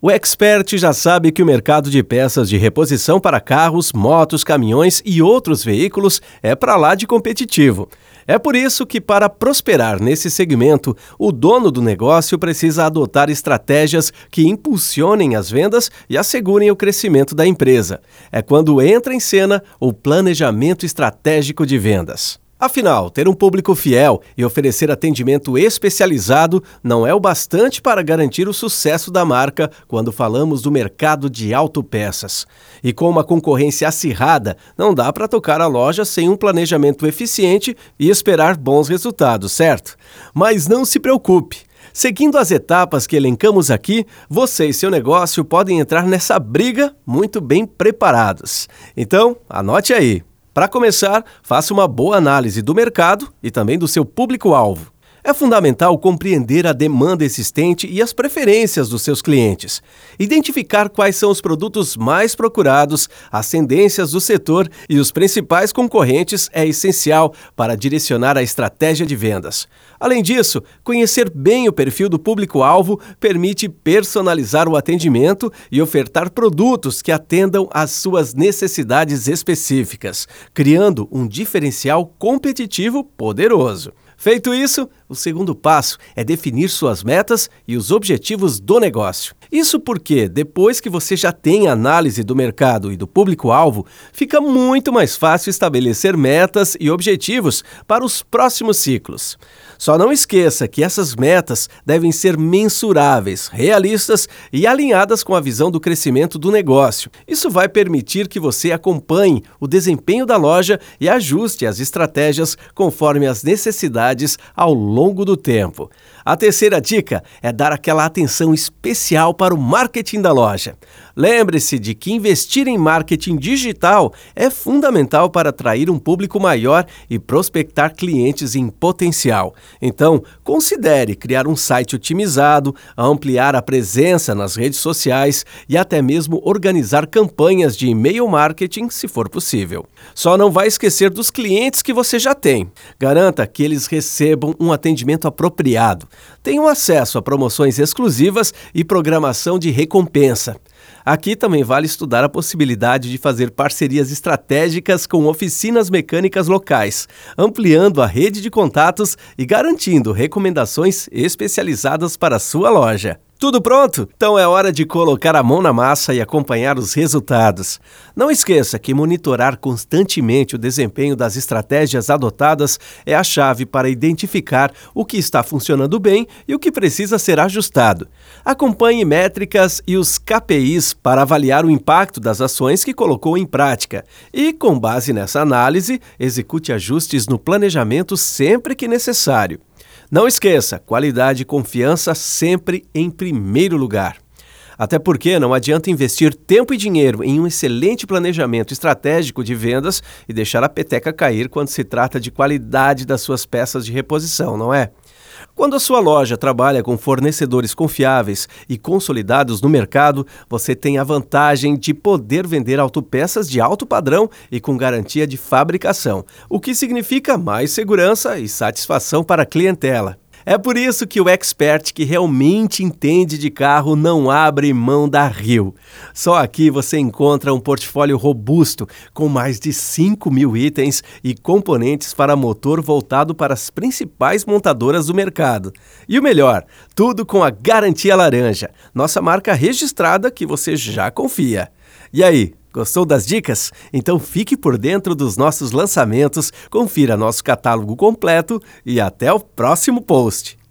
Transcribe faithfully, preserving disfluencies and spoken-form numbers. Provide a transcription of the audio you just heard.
O Expert já sabe que o mercado de peças de reposição para carros, motos, caminhões e outros veículos é para lá de competitivo. É por isso que, para prosperar nesse segmento, o dono do negócio precisa adotar estratégias que impulsionem as vendas e assegurem o crescimento da empresa. É quando entra em cena o planejamento estratégico de vendas. Afinal, ter um público fiel e oferecer atendimento especializado não é o bastante para garantir o sucesso da marca quando falamos do mercado de autopeças. E com uma concorrência acirrada, não dá para tocar a loja sem um planejamento eficiente e esperar bons resultados, certo? Mas não se preocupe! Seguindo as etapas que elencamos aqui, você e seu negócio podem entrar nessa briga muito bem preparados. Então, anote aí! Para começar, faça uma boa análise do mercado e também do seu público-alvo. É fundamental compreender a demanda existente e as preferências dos seus clientes. Identificar quais são os produtos mais procurados, as tendências do setor e os principais concorrentes é essencial para direcionar a estratégia de vendas. Além disso, conhecer bem o perfil do público-alvo permite personalizar o atendimento e ofertar produtos que atendam às suas necessidades específicas, criando um diferencial competitivo poderoso. Feito isso, o segundo passo é definir suas metas e os objetivos do negócio. Isso porque, depois que você já tem a análise do mercado e do público-alvo, fica muito mais fácil estabelecer metas e objetivos para os próximos ciclos. Só não esqueça que essas metas devem ser mensuráveis, realistas e alinhadas com a visão do crescimento do negócio. Isso vai permitir que você acompanhe o desempenho da loja e ajuste as estratégias conforme as necessidades ao longo do tempo. A terceira dica é dar aquela atenção especial para o marketing da loja. Lembre-se de que investir em marketing digital é fundamental para atrair um público maior e prospectar clientes em potencial. Então, considere criar um site otimizado, ampliar a presença nas redes sociais e até mesmo organizar campanhas de e-mail marketing, se for possível. Só não vai esquecer dos clientes que você já tem. Garanta que eles recebam um atendimento apropriado. Tenham acesso a promoções exclusivas e programação de recompensa. Aqui também vale estudar a possibilidade de fazer parcerias estratégicas com oficinas mecânicas locais, ampliando a rede de contatos e garantindo recomendações especializadas para a sua loja. Tudo pronto? Então é hora de colocar a mão na massa e acompanhar os resultados. Não esqueça que monitorar constantemente o desempenho das estratégias adotadas é a chave para identificar o que está funcionando bem e o que precisa ser ajustado. Acompanhe métricas e os K P Is para avaliar o impacto das ações que colocou em prática e, com base nessa análise, execute ajustes no planejamento sempre que necessário. Não esqueça, qualidade e confiança sempre em primeiro lugar. Até porque não adianta investir tempo e dinheiro em um excelente planejamento estratégico de vendas e deixar a peteca cair quando se trata de qualidade das suas peças de reposição, não é? Quando a sua loja trabalha com fornecedores confiáveis e consolidados no mercado, você tem a vantagem de poder vender autopeças de alto padrão e com garantia de fabricação, o que significa mais segurança e satisfação para a clientela. É por isso que o Expert, que realmente entende de carro, não abre mão da Rio. Só aqui você encontra um portfólio robusto, com mais de cinco mil itens e componentes para motor voltado para as principais montadoras do mercado. E o melhor, tudo com a Garantia Laranja, nossa marca registrada que você já confia. E aí? Gostou das dicas? Então fique por dentro dos nossos lançamentos, confira nosso catálogo completo e até o próximo post.